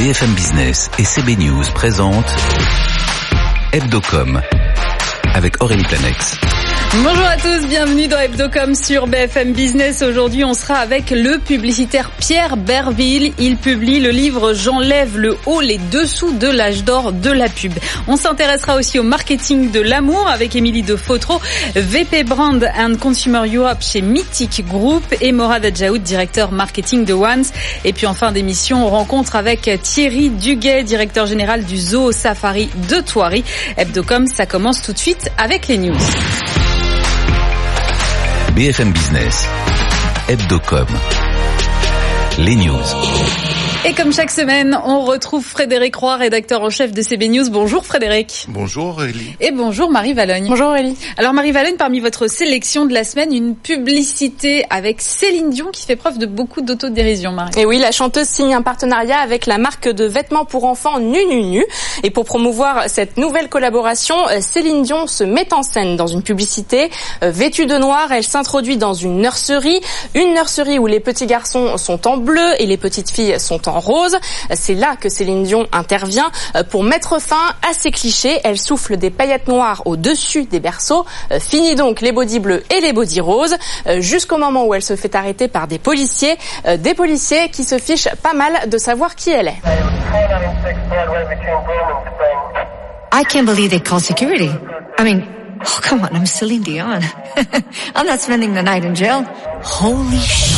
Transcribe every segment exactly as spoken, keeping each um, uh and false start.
B F M Business et C B News présentent Hebdocom avec Aurélie Planex. Bonjour à tous, bienvenue dans Hebdocom sur B F M Business. Aujourd'hui, on sera avec le publicitaire Pierre Berville. Il publie le livre « J'enlève le haut, les dessous de l'âge d'or de la pub ». On s'intéressera aussi au marketing de l'amour avec Émilie de Fotreau, V P Brand and Consumer Europe chez Mythic Group et Morad Adjaoud, directeur marketing de Once. Et puis en fin d'émission, on rencontre avec Thierry Duguet, directeur général du Zoo Safari de Thoiry. Hebdocom, ça commence tout de suite avec les news. B F M Business, Hebdocom, les news. Et comme chaque semaine, on retrouve Frédéric Roy, rédacteur en chef de C B News. Bonjour Frédéric. Bonjour Aurélie. Et bonjour Marie Valogne. Bonjour Aurélie. Alors Marie Valogne, parmi votre sélection de la semaine, une publicité avec Céline Dion qui fait preuve de beaucoup d'autodérision, Marie. Et oui, la chanteuse signe un partenariat avec la marque de vêtements pour enfants Nu Nu Nu. Et pour promouvoir cette nouvelle collaboration, Céline Dion se met en scène dans une publicité. Vêtue de noir, elle s'introduit dans une nurserie. Une nurserie où les petits garçons sont en bleu et les petites filles sont en rose. C'est là que Céline Dion intervient pour mettre fin à ces clichés. Elle souffle des paillettes noires au-dessus des berceaux. Fini donc les bodys bleus et les bodys roses, jusqu'au moment où elle se fait arrêter par des policiers. Des policiers qui se fichent pas mal de savoir qui elle est. I can't believe they call security. I mean, oh come on, I'm Celine Dion. I'm not spending the night in jail. Holy shit.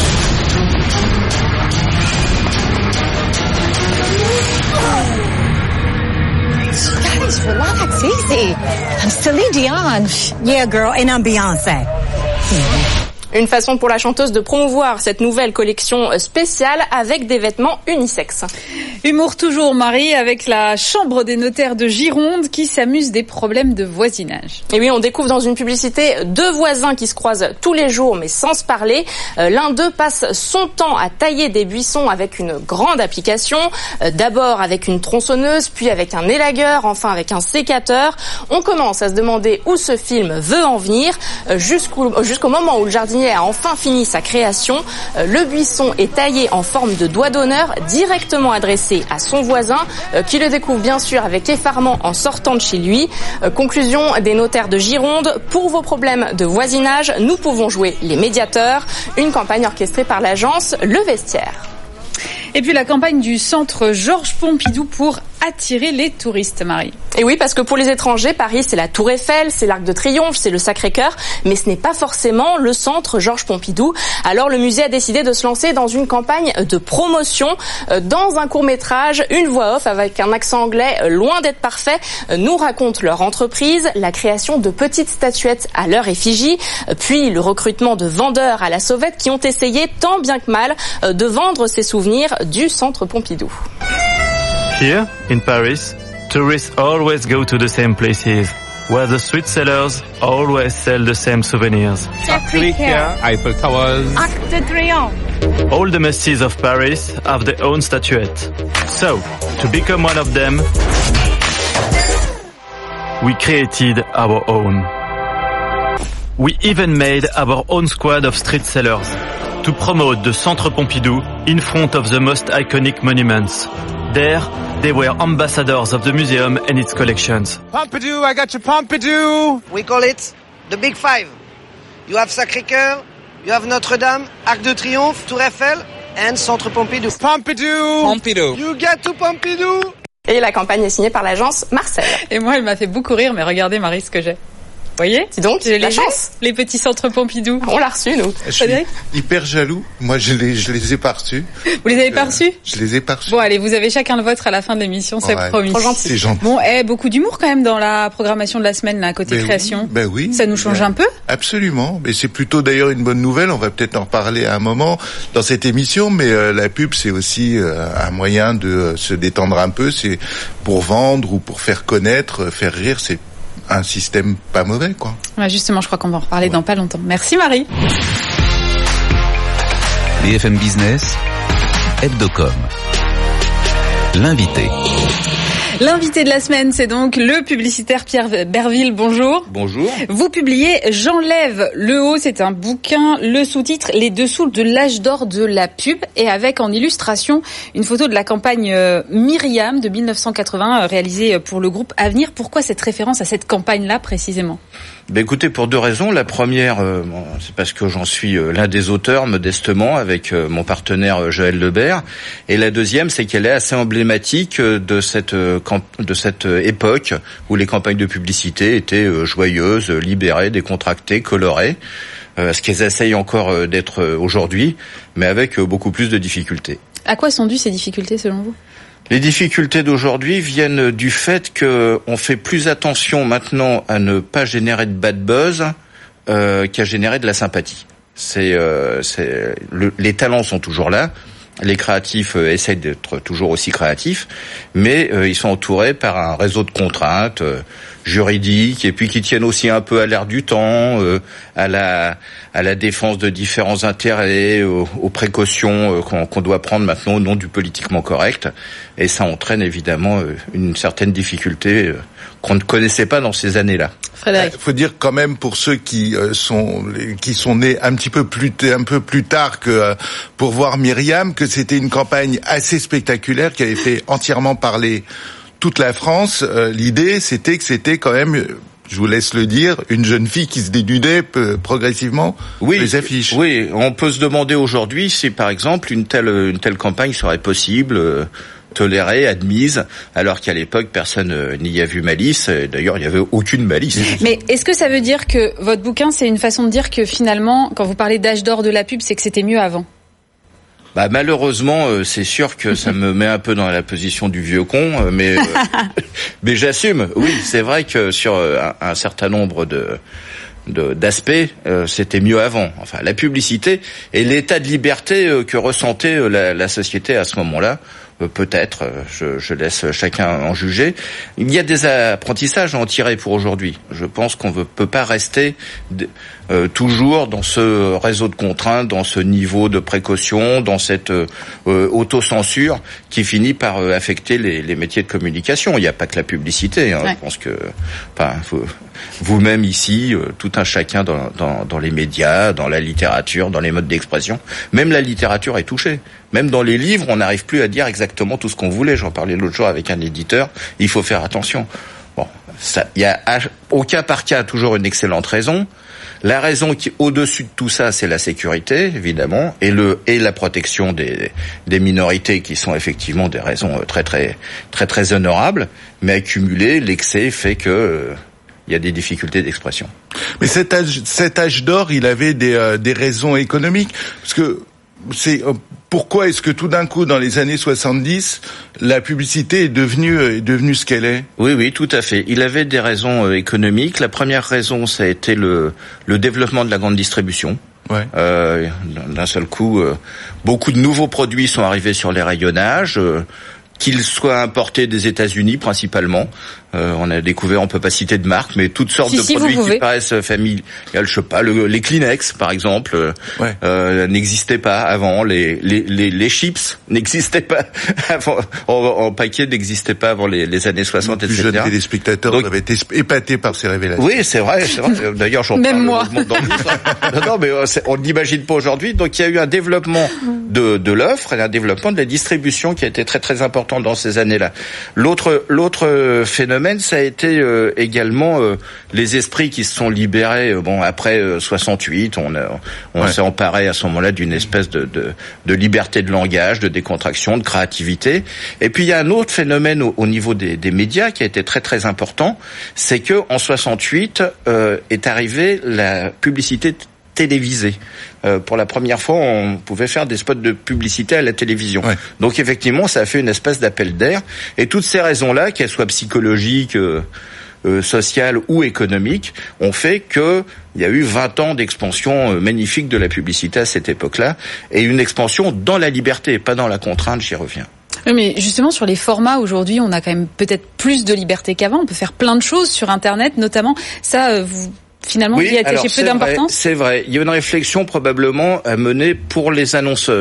Guys, relax, easy. I'm Celine Dion. Yeah, girl, and I'm Beyoncé. Une façon pour la chanteuse de promouvoir cette nouvelle collection spéciale avec des vêtements unisexes. Humour toujours, Marie, avec la Chambre des notaires de Gironde qui s'amuse des problèmes de voisinage. Et oui, on découvre dans une publicité deux voisins qui se croisent tous les jours mais sans se parler. Euh, l'un d'eux passe son temps à tailler des buissons avec une grande application. Euh, d'abord avec une tronçonneuse, puis avec un élagueur, enfin avec un sécateur. On commence à se demander où ce film veut en venir, euh, jusqu'au, jusqu'au moment où le jardinier a enfin fini sa création. Euh, le buisson est taillé en forme de doigt d'honneur directement adressé à son voisin, euh, qui le découvre bien sûr avec effarement en sortant de chez lui. Euh, conclusion des notaires de Gironde, pour vos problèmes de voisinage, nous pouvons jouer les médiateurs. Une campagne orchestrée par l'agence Le Vestiaire. Et puis la campagne du centre Georges Pompidou pour attirer les touristes, Marie. Et oui, parce que pour les étrangers, Paris, c'est la Tour Eiffel, c'est l'Arc de Triomphe, c'est le Sacré-Cœur, mais ce n'est pas forcément le centre Georges Pompidou. Alors le musée a décidé de se lancer dans une campagne de promotion. Dans un court-métrage, une voix off avec un accent anglais loin d'être parfait nous raconte leur entreprise, la création de petites statuettes à leur effigie, puis le recrutement de vendeurs à la sauvette qui ont essayé tant bien que mal de vendre ces souvenirs du centre Pompidou. Here, in Paris, tourists always go to the same places, where the street sellers always sell the same souvenirs. Sacré-Cœur, Eiffel Towers, Arc de Triomphe. All the messes of Paris have their own statuette. So, to become one of them, we created our own. We even made our own squad of street sellers to promote the Centre Pompidou in front of the most iconic monuments. There, they were ambassadors of the museum and its collections. Pompidou, I got your Pompidou. We call it the Big Five. You have Sacré-Cœur, you have Notre-Dame, Arc de Triomphe, Tour Eiffel, and Centre Pompidou. Pompidou. Pompidou. You get to Pompidou. Et la campagne est signée par l'agence Marcel. Et moi, elle m'a fait beaucoup rire, mais regardez, Marie, ce que j'ai. Vous voyez? Dis donc, j'ai la les chance. Les petits centres Pompidou. On l'a reçu, nous. Je suis hyper jaloux. Moi, je les, je les ai pas reçus. Vous les avez pas reçus? Je les ai pas reçus. Bon, allez, vous avez chacun le vôtre à la fin de l'émission, c'est ouais, promis. Trop gentil. C'est gentil. Bon, eh, beaucoup d'humour quand même dans la programmation de la semaine, là, côté ben création. Oui, ben oui. Ça nous change ben, un peu? Absolument. Mais c'est plutôt d'ailleurs une bonne nouvelle. On va peut-être en reparler à un moment dans cette émission. Mais euh, la pub, c'est aussi euh, un moyen de euh, se détendre un peu. C'est pour vendre ou pour faire connaître, euh, faire rire. C'est un système pas mauvais, quoi. Ouais, justement, je crois qu'on va en reparler ouais. dans pas longtemps. Merci Marie. B F M Business, Hebdocom. L'invité. L'invité de la semaine, c'est donc le publicitaire Pierre Berville. Bonjour. Bonjour. Vous publiez J'enlève le haut, c'est un bouquin, le sous-titre Les dessous de l'âge d'or de la pub, et avec en illustration une photo de la campagne Myriam de mille neuf cent quatre-vingts réalisée pour le groupe Avenir. Pourquoi cette référence à cette campagne-là précisément ? Ben écoutez, pour deux raisons. La première, euh, bon, c'est parce que j'en suis euh, l'un des auteurs, modestement, avec euh, mon partenaire euh, Joël Lebert. Et la deuxième, c'est qu'elle est assez emblématique euh, de cette euh, camp- de cette euh, époque où les campagnes de publicité étaient euh, joyeuses, euh, libérées, décontractées, colorées. Euh, ce qu'elles essayent encore euh, d'être euh, aujourd'hui, mais avec euh, beaucoup plus de difficultés. À quoi sont dues ces difficultés selon vous ? Les difficultés d'aujourd'hui viennent du fait que on fait plus attention maintenant à ne pas générer de bad buzz euh, qu'à générer de la sympathie. C'est, euh, c'est le, les talents sont toujours là. Les créatifs euh, essayent d'être toujours aussi créatifs, mais euh, ils sont entourés par un réseau de contraintes euh, juridiques et puis qui tiennent aussi un peu à l'air du temps, euh, à la à la défense de différents intérêts, aux, aux précautions euh, qu'on, qu'on doit prendre maintenant au nom du politiquement correct. Et ça entraîne évidemment euh, une certaine difficulté euh, qu'on ne connaissait pas dans ces années-là. Frédéric. Il faut dire quand même pour ceux qui euh, sont qui sont nés un petit peu plus un peu plus tard que euh, pour voir Myriam, que c'était une campagne assez spectaculaire qui avait fait entièrement parler toute la France. Euh, l'idée, c'était que c'était quand même, je vous laisse le dire, une jeune fille qui se dénudait peu, progressivement oui, les affiches. Oui, on peut se demander aujourd'hui si, par exemple, une telle une telle campagne serait possible. Euh, tolérée, admise, alors qu'à l'époque, personne euh, n'y a vu malice. D'ailleurs, il n'y avait aucune malice. Mais est-ce que ça veut dire que votre bouquin, c'est une façon de dire que finalement, quand vous parlez d'âge d'or de la pub, c'est que c'était mieux avant ? Bah malheureusement, euh, c'est sûr que ça me met un peu dans la position du vieux con, euh, mais euh, mais j'assume. Oui, c'est vrai que sur euh, un, un certain nombre de De, d'aspects, euh, c'était mieux avant. Enfin, la publicité et l'état de liberté euh, que ressentait euh, la, la société à ce moment-là, euh, peut-être, euh, je, je laisse chacun en juger. Il y a des apprentissages à en tirer pour aujourd'hui. Je pense qu'on ne peut pas rester de, euh, toujours dans ce réseau de contraintes, dans ce niveau de précaution, dans cette euh, autocensure qui finit par euh, affecter les, les métiers de communication. Il n'y a pas que la publicité. Hein. Ouais. Je pense que, enfin, faut, vous-même ici, euh, tout un chacun dans, dans, dans les médias, dans la littérature, dans les modes d'expression. Même la littérature est touchée. Même dans les livres, on n'arrive plus à dire exactement tout ce qu'on voulait. J'en parlais l'autre jour avec un éditeur. Il faut faire attention. Bon, ça, il y a au cas par cas toujours une excellente raison. La raison qui au-dessus de tout ça, c'est la sécurité, évidemment, et le et la protection des des minorités, qui sont effectivement des raisons très très très très honorables. Mais accumulé, l'excès fait que euh, il y a des difficultés d'expression. Mais cet âge, cet âge d'or, il avait des, euh, des raisons économiques. Parce que c'est euh, pourquoi est-ce que tout d'un coup, dans les années soixante-dix, la publicité est devenue est devenue ce qu'elle est ? Oui, oui, tout à fait. Il avait des raisons euh, économiques. La première raison, ça a été le le développement de la grande distribution. Ouais. Euh, d'un seul coup, euh, beaucoup de nouveaux produits sont arrivés sur les rayonnages. Euh, qu'ils soient importés des États-Unis principalement. Euh, on a découvert, on peut pas citer de marque, mais toutes sortes si, de si, produits qui paraissent familiales. Je sais pas, le, les Kleenex par exemple, ouais. euh, n'existaient pas avant. Les les les, les chips n'existaient pas avant. En, en paquet n'existaient pas avant les, les années soixante, et cetera. Les jeunes téléspectateurs Donc, avaient été épatés par ces révélations. Oui, c'est vrai, c'est vrai. D'ailleurs, j'en Même parle moi. Dans le livre. Non, non, mais on n'imagine pas aujourd'hui. Donc, il y a eu un développement de de l'offre et un développement de la distribution qui a été très très important dans ces années-là. L'autre l'autre phénomène, ça a été euh, également euh, les esprits qui se sont libérés. Euh, bon, après euh, soixante-huit, on a, on ouais. s'est emparé à ce moment-là d'une espèce de, de de liberté de langage, de décontraction, de créativité. Et puis il y a un autre phénomène au, au niveau des, des médias qui a été très très important, c'est que en soixante-huit euh, est arrivée la publicité télévisée. Euh, pour la première fois, on pouvait faire des spots de publicité à la télévision. Ouais. Donc effectivement, ça a fait une espèce d'appel d'air. Et toutes ces raisons-là, qu'elles soient psychologiques, euh, euh, sociales ou économiques, ont fait que il y a eu vingt ans d'expansion euh, magnifique de la publicité à cette époque-là, et une expansion dans la liberté, pas dans la contrainte. J'y reviens. Oui, mais justement, sur les formats, aujourd'hui, on a quand même peut-être plus de liberté qu'avant. On peut faire plein de choses sur Internet, notamment. Ça, euh, vous... Finalement, oui, il y a attaché peu d'importance. C'est vrai. Il y a une réflexion probablement à mener pour les annonceurs.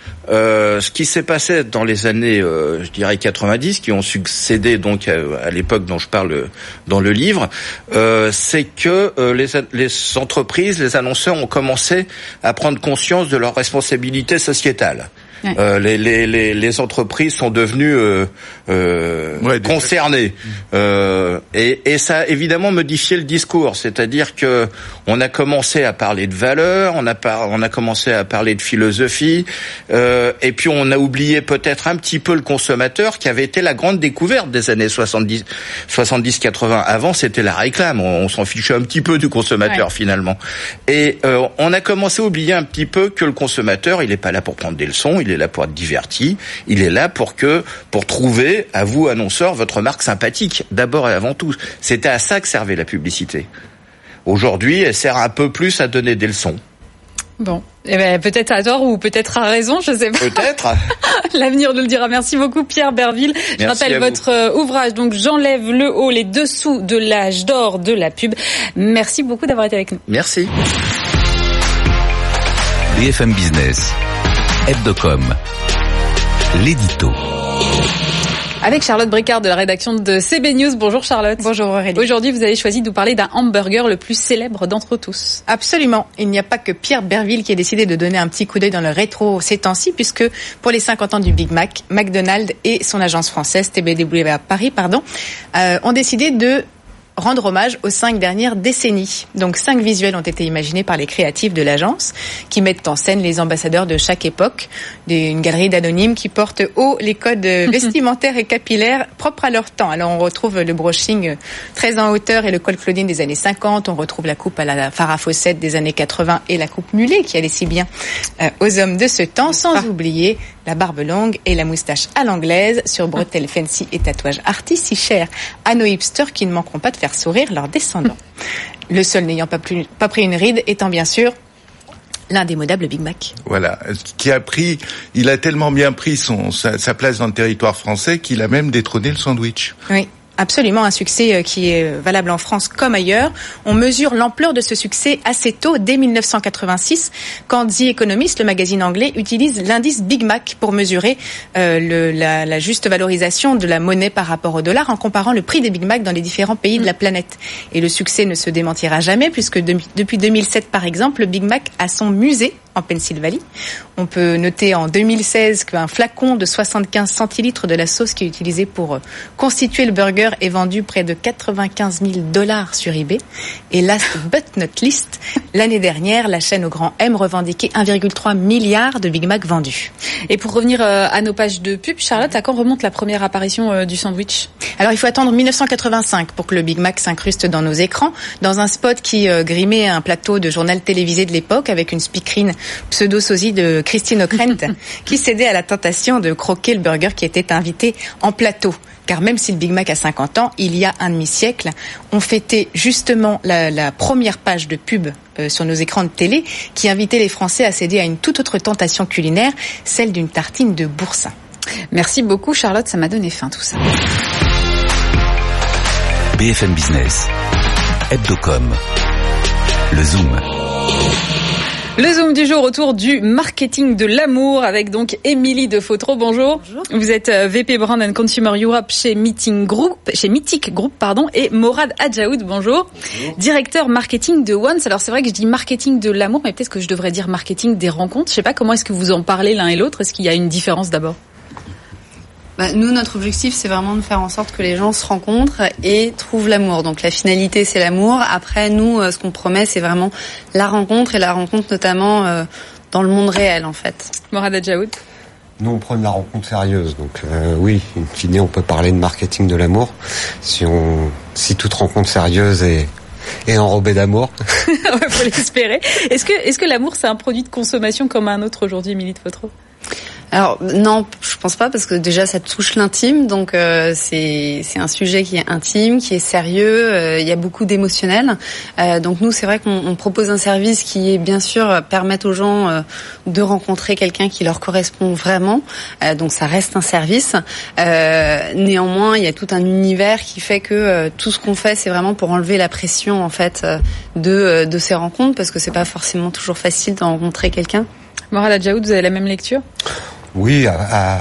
Euh, ce qui s'est passé dans les années, euh, je dirais quatre-vingt-dix, qui ont succédé donc à, à l'époque dont je parle dans le livre, euh, c'est que euh, les, les entreprises, les annonceurs ont commencé à prendre conscience de leurs responsabilités sociétales. Ouais. Euh, les, les, les, les entreprises sont devenues euh, euh, ouais, concernées euh, et, et ça a évidemment modifié le discours. C'est-à-dire que on a commencé à parler de valeurs, on a par, on a commencé à parler de philosophie, euh, et puis on a oublié peut-être un petit peu le consommateur, qui avait été la grande découverte des années soixante-dix, soixante-dix, quatre-vingts. Avant, c'était la réclame. On, on s'en fichait un petit peu du consommateur, ouais. finalement. Et euh, on a commencé à oublier un petit peu que le consommateur, il est pas là pour prendre des leçons, il est là pour être diverti, il est là pour que pour trouver à vous annonceurs votre marque sympathique d'abord et avant tout. C'était à ça que servait la publicité. Aujourd'hui, elle sert un peu plus à donner des leçons. Bon, eh ben, peut-être à tort ou peut-être à raison, je sais pas. Peut-être. L'avenir nous le dira. Merci beaucoup Pierre Berville. Je Merci rappelle votre euh, ouvrage, donc J'enlève le haut, les dessous de l'âge d'or de la pub. Merci beaucoup d'avoir été avec nous. Merci. B F M Business, Hebdocom, l'édito. Avec Charlotte Bricard de la rédaction de C B News. Bonjour Charlotte. Bonjour Aurélie. Aujourd'hui, vous avez choisi de nous parler d'un hamburger le plus célèbre d'entre tous. Absolument. Il n'y a pas que Pierre Berville qui a décidé de donner un petit coup d'œil dans le rétro ces temps-ci, puisque pour les cinquante ans du Big Mac, McDonald's et son agence française T B W à Paris, pardon, euh, ont décidé de rendre hommage aux cinq dernières décennies. Donc cinq visuels ont été imaginés par les créatifs de l'agence, qui mettent en scène les ambassadeurs de chaque époque, des, une galerie d'anonymes qui portent haut les codes vestimentaires et capillaires propres à leur temps. Alors on retrouve le brushing très en hauteur et le col Claudine des années cinquante, on retrouve la coupe à la Farrah Fawcett des années quatre-vingts et la coupe mulet qui allait si bien euh, aux hommes de ce temps, sans ah. oublier la barbe longue et la moustache à l'anglaise sur bretelles fancy et tatouages arty si chers à nos hipsters qui ne manqueront pas de faire sourire leurs descendants. Le seul n'ayant pas, plus, pas pris une ride étant bien sûr l'indémodable Big Mac. Voilà, qui a pris, il a tellement bien pris son sa, sa place dans le territoire français qu'il a même détrôné le sandwich. Oui. Absolument, un succès qui est valable en France comme ailleurs. On mesure l'ampleur de ce succès assez tôt, dès dix-neuf cent quatre-vingt-six, quand The Economist, le magazine anglais, utilise l'indice Big Mac pour mesurer euh, le, la, la juste valorisation de la monnaie par rapport au dollar, en comparant le prix des Big Mac dans les différents pays de la planète. Et le succès ne se démentira jamais, puisque de, depuis deux mille sept, par exemple, le Big Mac a son musée en Pennsylvanie. On peut noter en deux mille seize qu'un flacon de soixante-quinze centilitres de la sauce qui est utilisée pour constituer le burger est vendu près de quatre-vingt-quinze mille dollars sur eBay. Et last but not least, l'année dernière, la chaîne au grand M revendiquait un virgule trois milliard de Big Mac vendus. Et pour revenir à nos pages de pub, Charlotte, à quand remonte la première apparition du sandwich ? Alors il faut attendre dix-neuf cent quatre-vingt-cinq pour que le Big Mac s'incruste dans nos écrans, dans un spot qui euh, grimait un plateau de journal télévisé de l'époque avec une speakerine pseudo-sosie de Christine O'Krent qui cédait à la tentation de croquer le burger qui était invité en plateau. Car même si le Big Mac a cinquante ans, il y a un demi-siècle, on fêtait justement la, la première page de pub euh, sur nos écrans de télé qui invitait les Français à céder à une toute autre tentation culinaire, celle d'une tartine de boursin. Merci beaucoup Charlotte, ça m'a donné faim tout ça. B F M Business, Hebdocom, le Zoom. Le Zoom du jour autour du marketing de l'amour avec donc Émilie de Fautereau. Bonjour. Bonjour. Vous êtes V P Brand and Consumer Europe chez Meeting Group, chez Mythic Group, pardon, et Morad Adjaoud. Bonjour. Bonjour. Directeur marketing de Once. Alors c'est vrai que je dis marketing de l'amour, mais peut-être que je devrais dire marketing des rencontres. Je sais pas comment est-ce que vous en parlez l'un et l'autre. Est-ce qu'il y a une différence d'abord? Bah, nous, notre objectif, c'est vraiment de faire en sorte que les gens se rencontrent et trouvent l'amour. Donc la finalité, c'est l'amour. Après, nous, ce qu'on promet, c'est vraiment la rencontre, et la rencontre notamment euh, dans le monde réel, en fait. Morad Adjaoud. Nous, on prône la rencontre sérieuse. Donc euh, oui, in fine, on peut parler de marketing de l'amour si on si toute rencontre sérieuse est et enrobée d'amour. Ouais, faut l'espérer. Est-ce que est-ce que l'amour, c'est un produit de consommation comme un autre aujourd'hui, Émilie de Fautereau? Alors non, je pense pas, parce que déjà ça touche l'intime, donc euh, c'est c'est un sujet qui est intime, qui est sérieux. Euh, il y a beaucoup d'émotionnel. Euh, donc nous, c'est vrai qu'on on propose un service qui est bien sûr permettre aux gens euh, de rencontrer quelqu'un qui leur correspond vraiment. Euh, donc ça reste un service. Euh, néanmoins, il y a tout un univers qui fait que euh, tout ce qu'on fait, c'est vraiment pour enlever la pression en fait euh, de de ces rencontres, parce que c'est pas forcément toujours facile de rencontrer quelqu'un. Morad Adjaoud, vous avez la même lecture ? Oui, à, à,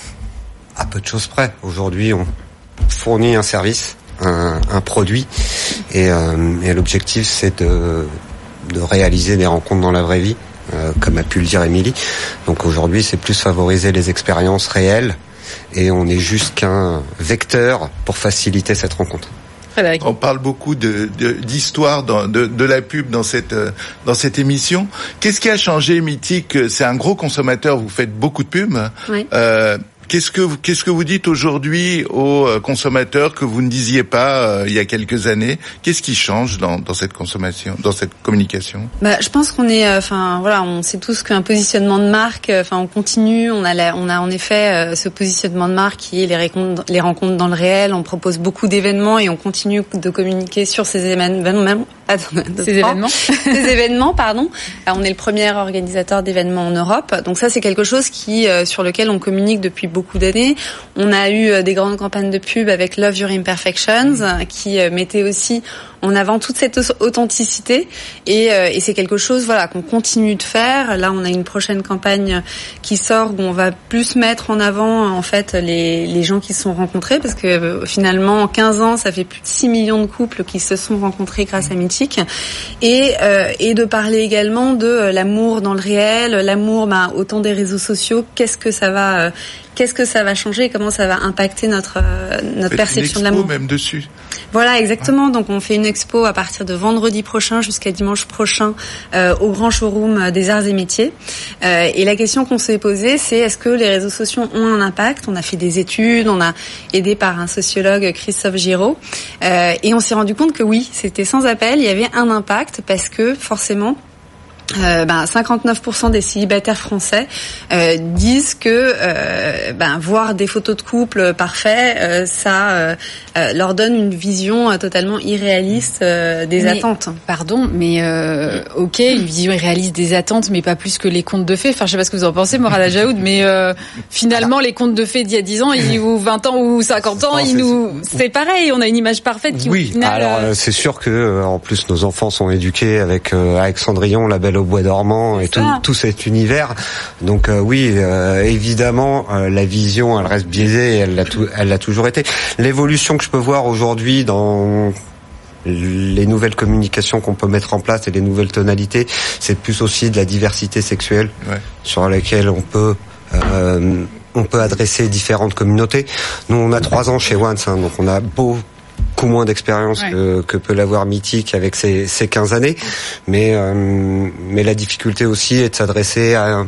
à peu de choses près. Aujourd'hui, on fournit un service, un, un produit, et, euh, et l'objectif, c'est de, de réaliser des rencontres dans la vraie vie, euh, comme a pu le dire Émilie. Donc aujourd'hui, c'est plus favoriser les expériences réelles, et on est juste qu'un vecteur pour faciliter cette rencontre. On parle beaucoup de, de d'histoire dans, de, de la pub dans cette dans cette émission. Qu'est-ce qui a changé, Mythique ? C'est un gros consommateur. Vous faites beaucoup de pubs. Oui. Euh, Qu'est-ce que vous, qu'est-ce que vous dites aujourd'hui aux consommateurs que vous ne disiez pas euh, il y a quelques années ? Qu'est-ce qui change dans, dans cette consommation, dans cette communication ? Bah, je pense qu'on est, enfin euh, voilà, on sait tous qu'un positionnement de marque, enfin euh, on continue, on a, la, on a en effet euh, ce positionnement de marque qui est les rencontres, les rencontres dans le réel. On propose beaucoup d'événements et on continue de communiquer sur ces événements. Attends, ces événements. ces événements, pardon. Alors, on est le premier organisateur d'événements en Europe, donc ça c'est quelque chose qui, euh, sur lequel on communique depuis beaucoup d'années. On a eu des grandes campagnes de pub avec Love Your Imperfections qui mettait aussi en avant toute cette authenticité et, et c'est quelque chose voilà qu'on continue de faire. Là, on a une prochaine campagne qui sort où on va plus mettre en avant en fait les les gens qui se sont rencontrés parce que finalement en quinze ans, ça fait plus de six millions de couples qui se sont rencontrés grâce à Mythique et euh, et de parler également de l'amour dans le réel, l'amour bah, au temps des réseaux sociaux, qu'est-ce que ça va euh, Qu'est-ce que ça va changer et comment ça va impacter notre euh, notre perception de l'amour. Même dessus. Voilà, exactement. Donc on fait une expo à partir de vendredi prochain jusqu'à dimanche prochain euh, au Grand Showroom des Arts et Métiers. Euh, et la question qu'on s'est posée, c'est est-ce que les réseaux sociaux ont un impact ? On a fait des études, on a aidé par un sociologue, Christophe Giraud, euh, et on s'est rendu compte que oui, c'était sans appel, il y avait un impact parce que forcément. Euh, ben cinquante-neuf pour cent des célibataires français euh, disent que euh, ben voir des photos de couple parfaits, euh, ça euh, euh, leur donne une vision euh, totalement irréaliste euh, des mais, attentes. Pardon, mais euh, ok, une vision irréaliste des attentes, mais pas plus que les contes de fées. Enfin, je sais pas ce que vous en pensez, Morad Adjaoud, mais euh, finalement, les contes de fées d'il y a dix ans, ils, ou vingt ans ou cinquante ans, non, ils nous, c'est pareil. On a une image parfaite qui, oui. au final. Alors euh, c'est sûr que euh, en plus nos enfants sont éduqués avec euh, avec Cendrillon, La Belle au Bois dormant et tout, tout cet univers. Donc euh, oui, euh, évidemment, euh, la vision, elle reste biaisée et elle l'a, tout, elle l'a toujours été. L'évolution que je peux voir aujourd'hui dans les nouvelles communications qu'on peut mettre en place et les nouvelles tonalités, c'est plus aussi de la diversité sexuelle ouais. sur laquelle on peut... Euh, on peut adresser différentes communautés. Nous, on a trois ans chez Once, hein, donc on a beau beaucoup moins d'expérience ouais. que, que peut l'avoir Mythique avec ses, ses quinze années, mais euh, mais la difficulté aussi est de s'adresser à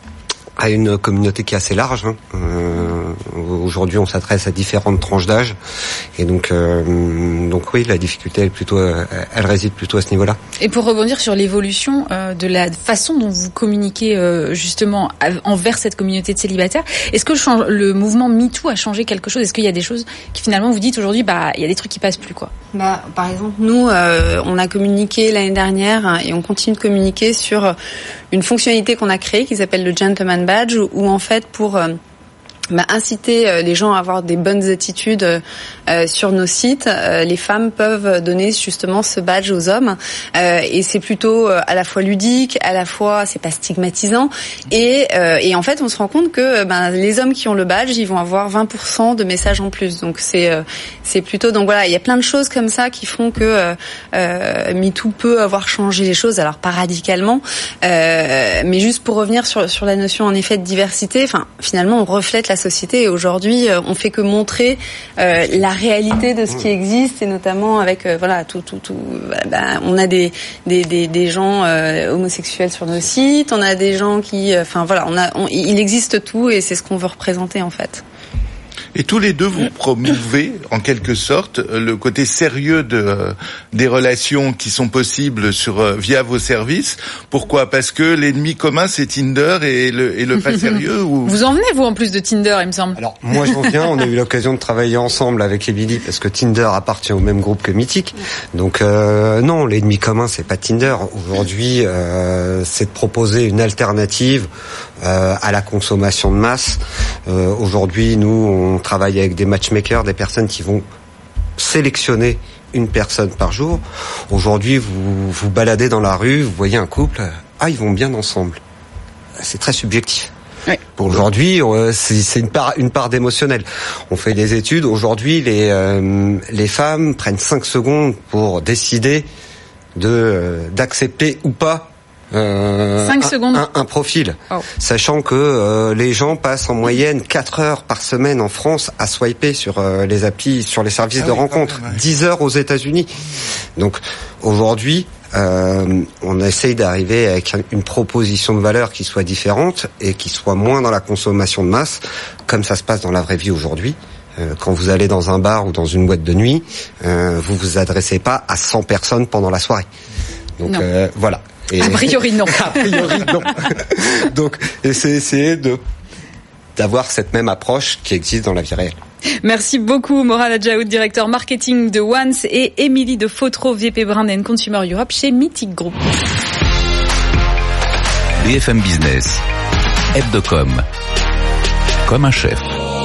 à une communauté qui est assez large. Hein. Euh, aujourd'hui, on s'adresse à différentes tranches d'âge, et donc euh, donc oui, la difficulté elle plutôt elle réside plutôt à ce niveau-là. Et pour rebondir sur l'évolution euh, de la façon dont vous communiquez euh, justement envers cette communauté de célibataires, est-ce que le, le mouvement MeToo a changé quelque chose ? Est-ce qu'il y a des choses qui finalement vous dites aujourd'hui, bah il y a des trucs qui passent plus quoi ? Bah par exemple, nous euh, on a communiqué l'année dernière et on continue de communiquer sur une fonctionnalité qu'on a créée qui s'appelle le Gentleman Badge, où en fait pour euh, bah, inciter euh, les gens à avoir des bonnes attitudes euh, sur nos sites, euh, les femmes peuvent donner justement ce badge aux hommes euh, et c'est plutôt euh, à la fois ludique, à la fois c'est pas stigmatisant et euh, et en fait on se rend compte que ben les hommes qui ont le badge, ils vont avoir vingt pour cent de messages en plus. Donc c'est euh, c'est plutôt donc voilà, il y a plein de choses comme ça qui font que euh, euh, MeToo peut avoir changé les choses, alors pas radicalement euh, mais juste pour revenir sur sur la notion en effet de diversité, enfin finalement on reflète la société et aujourd'hui on fait que montrer euh, la réalité de ce qui existe et notamment avec euh, voilà tout tout tout bah, on a des des des, des gens euh, homosexuels sur nos sites, on a des gens qui enfin euh, voilà on a on, il existe tout et c'est ce qu'on veut représenter en fait. Et tous les deux, vous promouvez, en quelque sorte, le côté sérieux de, des relations qui sont possibles sur, via vos services. Pourquoi ? Parce que l'ennemi commun, c'est Tinder et le, et le pas sérieux ou... Vous en venez, vous, en plus de Tinder, il me semble. Alors, moi, j'en viens. On a eu l'occasion de travailler ensemble avec Émilie parce que Tinder appartient au même groupe que Mythique. Donc, euh, non, l'ennemi commun, c'est pas Tinder. Aujourd'hui, euh, c'est de proposer une alternative euh, à la consommation de masse. Euh, aujourd'hui, nous, on travaille avec des matchmakers, des personnes qui vont sélectionner une personne par jour. Aujourd'hui, vous vous baladez dans la rue, vous voyez un couple, ah, ils vont bien ensemble. c'est très subjectif. Oui. Aujourd'hui, c'est, c'est une part, une part d'émotionnel. On fait des études. Aujourd'hui, les, euh, les femmes prennent cinq secondes pour décider de, euh, d'accepter ou pas Euh, cinq secondes. Un, un profil, oh. sachant que euh, les gens passent en moyenne quatre heures par semaine en France à swiper sur euh, les applis, sur les services ah de oui, rencontre, même, ouais. dix heures aux États-Unis. Donc aujourd'hui, euh, on essaye d'arriver avec une proposition de valeur qui soit différente et qui soit moins dans la consommation de masse, comme ça se passe dans la vraie vie aujourd'hui. Euh, quand vous allez dans un bar ou dans une boîte de nuit, euh, vous vous adressez pas à cent personnes pendant la soirée. Donc euh, voilà. Et a priori non. a priori non. Donc, c'est essayer de d'avoir cette même approche qui existe dans la vie réelle. Merci beaucoup Moral Adjaoud, directeur marketing de Once, et Émilie de Fautreau, V P Brand and Consumer Europe chez Mythic Group. B F M Business, Hebdocom, comme un chef.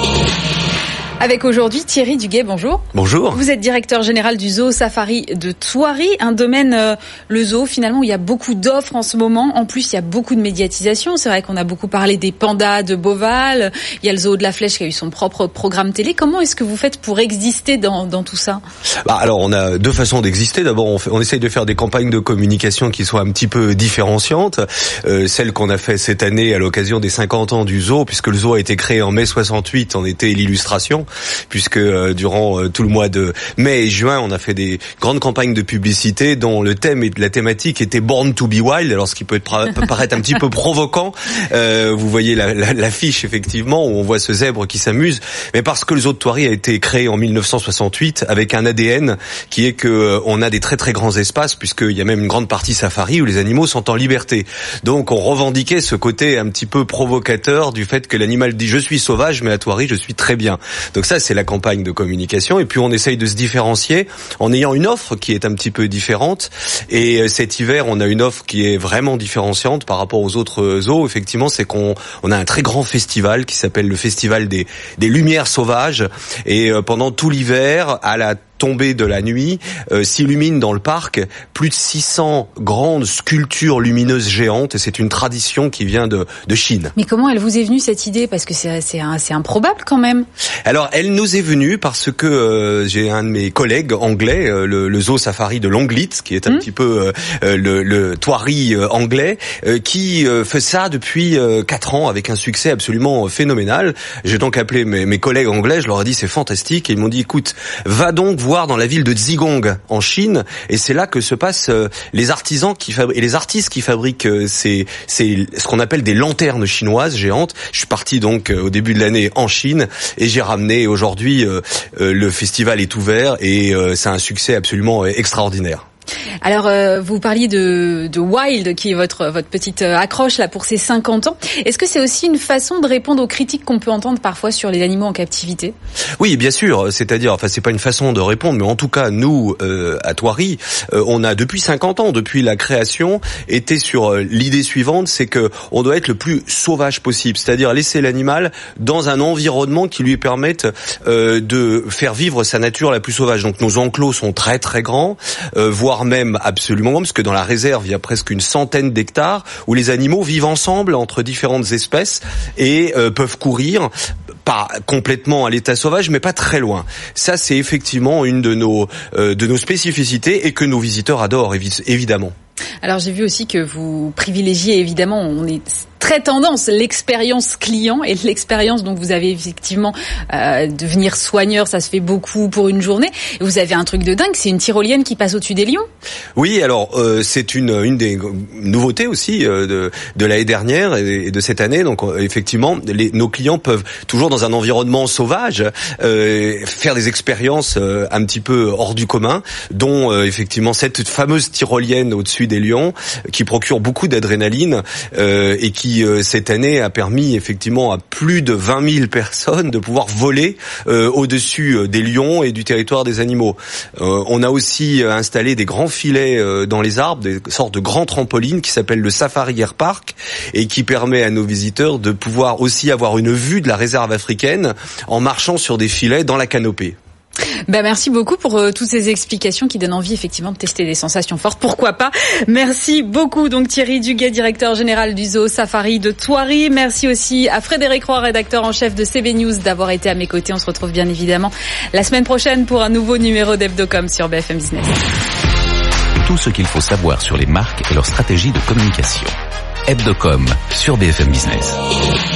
Avec aujourd'hui Thierry Duguet, bonjour. Bonjour. Vous êtes directeur général du Zoo Safari de Thoiry, un domaine, euh, le zoo finalement, où il y a beaucoup d'offres en ce moment. En plus, il y a beaucoup de médiatisation. C'est vrai qu'on a beaucoup parlé des pandas de Beauval. Il y a le zoo de la Flèche qui a eu son propre programme télé. Comment est-ce que vous faites pour exister dans, dans tout ça ? Bah alors, on a deux façons d'exister. D'abord, on, fait, on essaye de faire des campagnes de communication qui soient un petit peu différenciantes. Euh, celle qu'on a fait cette année à l'occasion des cinquante ans du zoo, puisque le zoo a été créé en mai soixante-huit, en était l'illustration. Puisque euh, durant euh, tout le mois de mai et juin, on a fait des grandes campagnes de publicité dont le thème et la thématique était Born to be Wild. Alors, ce qui peut, être, peut paraître un petit peu provoquant, euh, vous voyez la, la, l'affiche effectivement où on voit ce zèbre qui s'amuse, mais parce que le zoo de Thoiry a été créé en mille neuf cent soixante-huit avec un A D N qui est que euh, on a des très très grands espaces, puisqu'il y a même une grande partie safari où les animaux sont en liberté. Donc, on revendiquait ce côté un petit peu provocateur du fait que l'animal dit je suis sauvage, mais à Thoiry je suis très bien. Donc ça, c'est la campagne de communication. Et puis, on essaye de se différencier en ayant une offre qui est un petit peu différente. Et cet hiver, on a une offre qui est vraiment différenciante par rapport aux autres zoos. Effectivement, c'est qu'on on a un très grand festival qui s'appelle le Festival des, des Lumières Sauvages. Et pendant tout l'hiver, à la tombée de la nuit, euh, s'illumine dans le parc plus de six cents grandes sculptures lumineuses géantes, et c'est une tradition qui vient de, de Chine. Mais comment elle vous est venue cette idée ? Parce que c'est, c'est, un, c'est improbable quand même. Alors, elle nous est venue parce que euh, j'ai un de mes collègues anglais, euh, le, le zoo safari de Longleat, qui est un mmh. petit peu euh, le, le Thoiry euh, anglais, euh, qui euh, fait ça depuis euh, quatre ans avec un succès absolument phénoménal. J'ai donc appelé mes, mes collègues anglais, je leur ai dit c'est fantastique, et ils m'ont dit écoute, va donc voir dans la ville de Zigong en Chine, et c'est là que se passent euh, les artisans qui fabriquent et les artistes qui fabriquent euh, ces, ces ce qu'on appelle des lanternes chinoises géantes. Je suis parti donc euh, au début de l'année en Chine et j'ai ramené aujourd'hui euh, euh, le festival est ouvert et euh, c'est un succès absolument extraordinaire. Alors, euh, vous parliez de, de Wild, qui est votre votre petite accroche là pour ces cinquante ans. Est-ce que c'est aussi une façon de répondre aux critiques qu'on peut entendre parfois sur les animaux en captivité ? Oui, bien sûr. C'est-à-dire, enfin, c'est pas une façon de répondre, mais en tout cas, nous, euh, à Thoiry, euh, on a depuis cinquante ans, depuis la création, été sur euh, l'idée suivante, c'est que on doit être le plus sauvage possible, c'est-à-dire laisser l'animal dans un environnement qui lui permette euh, de faire vivre sa nature la plus sauvage. Donc, nos enclos sont très très grands, euh, voire même absolument, parce que dans la réserve, il y a presque une centaine d'hectares où les animaux vivent ensemble entre différentes espèces et euh, peuvent courir, pas complètement à l'état sauvage, mais pas très loin. Ça, c'est effectivement une de nos euh, de nos spécificités et que nos visiteurs adorent, évi- évidemment. Alors, j'ai vu aussi que vous privilégiez, évidemment, on est très tendance, l'expérience client et l'expérience, donc vous avez effectivement euh, devenir soigneur, ça se fait beaucoup pour une journée. Et vous avez un truc de dingue, c'est une tyrolienne qui passe au-dessus des lions. Oui, alors euh, c'est une une des nouveautés aussi euh, de de l'année dernière et de cette année. Donc euh, effectivement, les, nos clients peuvent toujours dans un environnement sauvage euh, faire des expériences euh, un petit peu hors du commun, dont euh, effectivement cette fameuse tyrolienne au-dessus des lions qui procure beaucoup d'adrénaline euh, et qui cette année a permis effectivement à plus de vingt mille personnes de pouvoir voler euh, au-dessus des lions et du territoire des animaux. Euh, on a aussi installé des grands filets euh, dans les arbres, des sortes de grands trampolines qui s'appellent le Safari Air Park et qui permet à nos visiteurs de pouvoir aussi avoir une vue de la réserve africaine en marchant sur des filets dans la canopée. Ben merci beaucoup pour euh, toutes ces explications qui donnent envie effectivement de tester des sensations fortes. Pourquoi pas? Merci beaucoup donc Thierry Duguet, directeur général du Zoo Safari de Thoiry. Merci aussi à Frédéric Roy, rédacteur en chef de C B News, d'avoir été à mes côtés. On se retrouve bien évidemment la semaine prochaine pour un nouveau numéro d'Hebdocom sur B F M Business. Tout ce qu'il faut savoir sur les marques et leur stratégie de communication. Hebdocom sur B F M Business.